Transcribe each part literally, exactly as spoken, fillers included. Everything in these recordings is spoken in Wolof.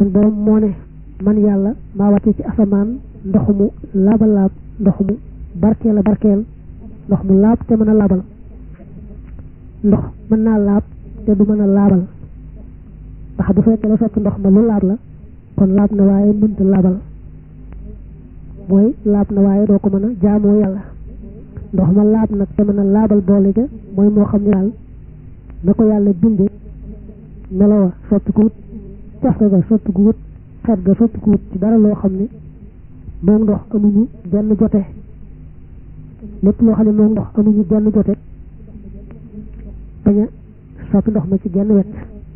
sun borom moo ne man yàlla maa wàcce ci asamaan ndox mu laaba laab ndox mu barkeel a barkeel ndox mu laab te mën a laabal ndox mën naa laab te du mën a laabal ndax bu fekkee la sotti ndox ma lu laab la kon laab na waaye mënta laabal mooy laab na waaye doo ko mën a jaamoo yàlla ndox ma laab nag te mën a laabal boole ja mooy moo xam ne daal na ko yàlla bindee melowa sotti ko wut cafka ga sotti ko wut xet ga sotti ko wut ci dara loo xam ne moom ndox amuñu benn jote lépp loo xam ne moom ndox amuñu benn jote bañ a soppi ndox ma ci genn wet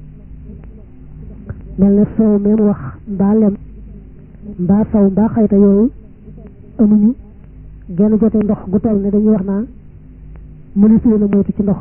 mel ne soow même wax mbaa lem mbaa saw mbaa xayta yooyu amuñu genn jote ndox gu toll ne dañuy wax naa mënu fi la moytu ci ndox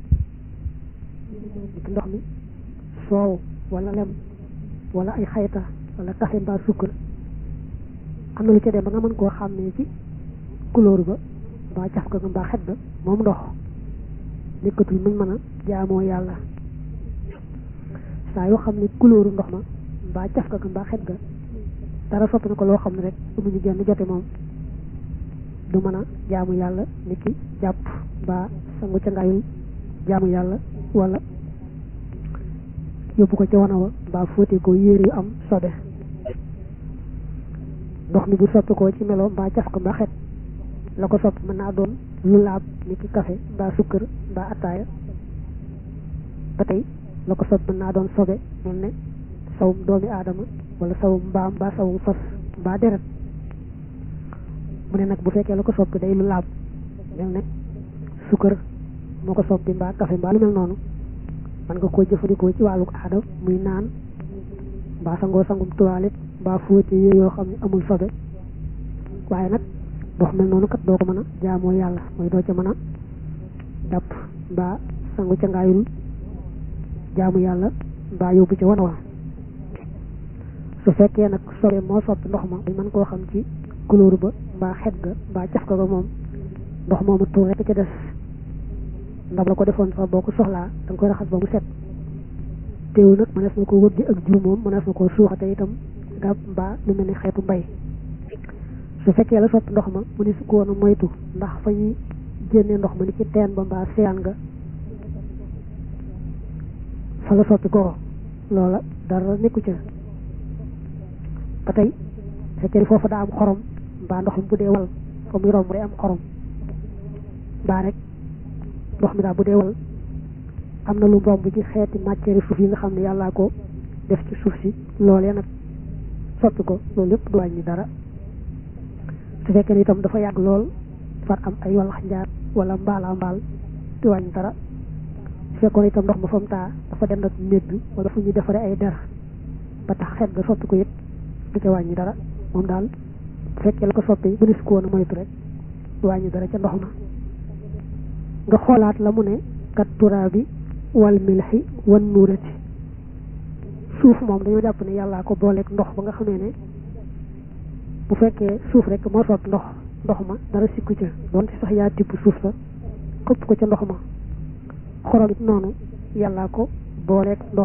ci ndox mi soow wala lem wala ay xayta wala café mbaa sukkar am na lu ca dem ba nga mën koo xàmmee ci couleur ba mbaa caf ka mbaa xet ba moom ndox nekkatul muñ mën a jaamoo yàlla saa yoo xam ne couleur ndox ma mbaa caf ka mbaa xet ga dara sotti na ko loo xam ne rek amuñu genn jote moom du mën a jaamu yàlla nit ki jàpp mbaa sangu ca ngayul jaamu yàlla wala yóbbu ko ca wana wa mbaa fóote ko yére yu am sobe ndox mi bu soppi ko ci melo mbaa caf ko mbaa xet la ko sopp mën naa doon lu laab ni ki café mbaa sukkër mbaa attaaya ba tey la ko sopp mën naa doon sobe mel ne sawum doomi aadama wala sawum mbaam mbaa sawum fas mbaa deret mu ne nag bu fekkee la ko soppi day lu laab mel ne sukkër moo ko soppi mbaa café mbaa lu mel noonu man nga koo jëfandikoo ci wàllu aada muy naan mbaa sangoo sangum toilette mbaa fóote yooyu yoo xam ne amul sobe waaye nag ndox mel noonu kat doo ko mën a jaamoo yàlla mooy doo ca mën a jàpp mbaa sangu ca ngaayul jaamu yàlla mbaa yóbbu ca wana wa su fekkee nag sobe moo soppi ndox ma dañ mën koo xam ci couleur ba mbaa xet ga mbaa caf ka ga moom ndox moomu tuur rekk ca des ndab la ko defoon sax boo ko soxlaa da nga koy raxas ba mu set teewu nag mënees na ko wëggi ak jur moom mënees na ko suuxate itam gab mbaa lu mel ni xeetu mbay su fekkee la soppi ndox ma mu ni su ko woon a moytu ndax fa ñuy génnee ndox ma ni ci teen ba mbaa seyaan nga fa la soppi ko loola dara nekku ca ba tey fekkee foofu daa am xorom mbaa ndox mi bu dee wal fa muy romb day am xorom mbaa rek ndox mi daal bu dee wal am na lu romb ci xeeti matière suuf yi nga xam ne yàllaa ko def ci suuf si loolee nag soppi ko loolu lépp du wàññi dara su fekkee ne itam dafa yàgg lool far am ay wallax njaar wala mbaala mbaal du wàññi dara su fekkoon itam ndox ma fa mu taa dafa dem nag médd wala fu ñuy defaree ay der ba tax xeet ga soppi ko it du ca wàññi dara moom daal bu fekkee la ko soppi bu nis ko woon a moytu rek du wàññi dara ca ndox ma nga xoolaat la mu ne kat turaabi wal milxi wan nuurati suuf moom dañoo jàpp ne yàllaa ko booleeg ndox ba nga xamee ne bu fekkee suuf rek moo soppi ndox ndox ma dara sikku ca doonte sax yaa tibb suuf sa xëpp ko ca ndox ma xorom it noonu yàllaa ko booleeg ndox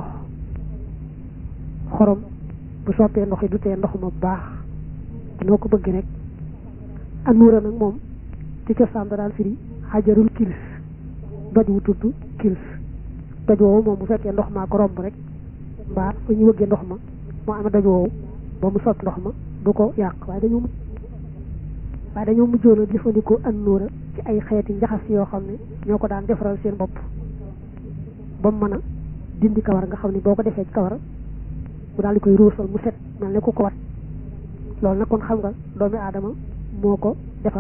xorom bu soppee ndox yi du tee ndox ma baax noo ko bëgg rek anuura nag moom ci cosaan da daan firi xajarul kilis doj wu tudd kilis doj woowu moom bu fekkee ndox maa ko romb rek mbaa fu ñu wëggee ndox ma moo amee doj woowu ba mu sotti ndox ma du ko yàq waaye dañoo mujj waaye dañoo mujjoon a jëfandikoo anuura ci ay xeeti njaxas yoo xam ne ñoo ko daan defaral seen bopp ba mu mën a dindi kawar nga xam ne boo ko defee ci kawar mu daal di koy ruusal mu set mel ne ku ko wat loolu nag kon xam nga doomi aadama moo ko defar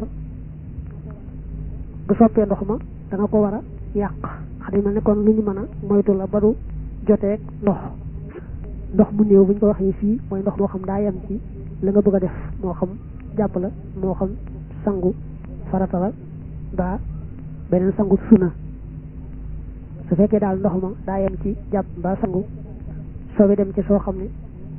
bu soppee ndox ma da nga ko war a yàq xam ne mel ne kon lu ñu mën a moytu la ba du joteeg ndox ndox mu néew bu ñu ko waxee fii mooy ndox moo xam daa yem ci la nga bëgg a def moo xam jàpp la moo xam sangu farata la ba beneen sangu suna su fekkee daal ndox ma daa yem ci jàpp mbaa sangu soobee dem ci soo xam ne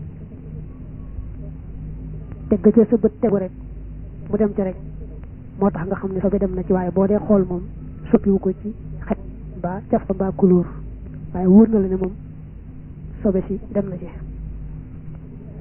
teg ca sa bët tegu rek mu dem ci rek moo tax nga xam ne soobee dem na ci waaye boo dee xool moom soppiwu ko ci xet mbaa caf ko mbaa couleur waaye wóor na la ne moom sobe si dem na ci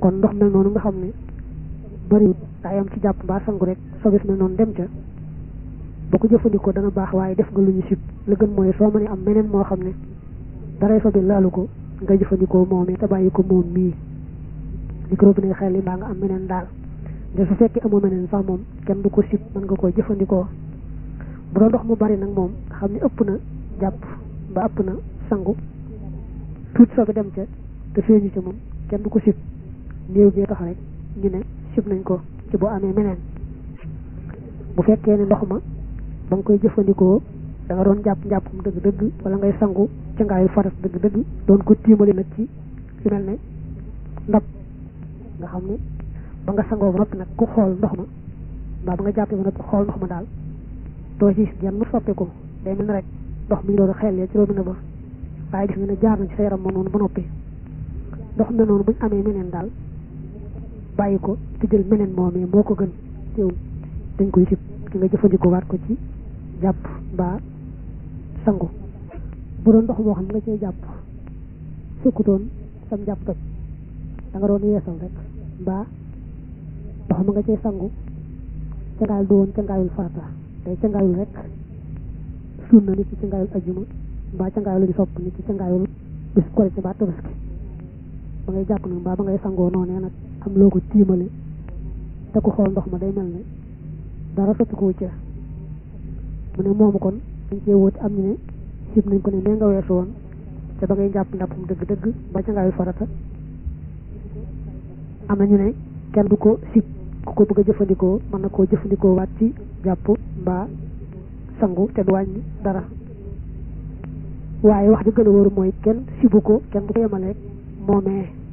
kon ndox mel noonu nga xam ne bariwut daa yam ci jàpp mbaa sangu rek sobis mel noonu dem ca boo ko jëfandikoo dana baax waaye def nga lu ñu sib la gën mooy soo mënee am meneen moo xam ne daray sobi laalu ko nga jëfandikoo moom te bàyyi ko moom mii microbe ne xel yi mbaa nga am meneen daal de su fekkee amoo meneen sax moom kenn du ko sib mën nga koy jëfandikoo bu doon ndox mu bari nag moom xam ne ëpp na jàpp ba ëpp na sangu tuuti sobi dem ca te feeñu ca moom kenn du ko sib néew gee tax rek ñu ne sib nañ ko ci boo amee meneen bu fekkee ne ndox ma ba nga koy jëfandikoo da nga doon jàpp njàppum dëgg-dëgg wala ngay sangu ca ngaayu farat dëgg-dëgg doon ko tiimali nag ci ci mel ne ndab nga xam ne ba nga sangoo ba noppi nag ku xool ndox ma mbaa ba nga jàppee ba noppi xool ndox ma daal doo ci genn mu soppe ko day mel ne rek ndox mi doon xel ci robinet ba waaye gis nga ne jaar na ci sa yaram ma noonu ba noppi ndox mi noonu buñ amee meneen daal bàyyi ko te jël meneen moomee moo ko gën teewul dañ koy sib ki nga jëfandikoo waat ko ci jàpp mbaa sangu bu doon ndox moo xam nga cee jàpp fekkutoon sam jàpp toj da nga doon yeesal rek mbaa ndox ma nga cee sangu cangaayul du woon cangaayul farata day cangaayul rek sunna nit ci cangaayul ajjuma mbaa cangaayul lu ñu sopp nit ci cangaayul bis korite mbaa tabaski ba ngay jàpp nag mbaa ba ngay sangoo noonee nag am loo ko tiimale te ku xool ndox ma day mel ne dara sotti ko ca mu ne moomu kon dañ cee wóoti am ñu ne sib nañ ko ne nee nga weesu woon te ba ngay jàpp ndàppam dëgg-dëgg ba ca ngaayu farata am na ñu ne kenn du ko sib ku ko bëgg a jëfandikoo mën na koo jëfandikoo waat ci jàpp mbaa sangu te du wàññi dara waaye wax ji gën a wóoru mooy kenn sibu ko kenn du ko yemaleeg moomee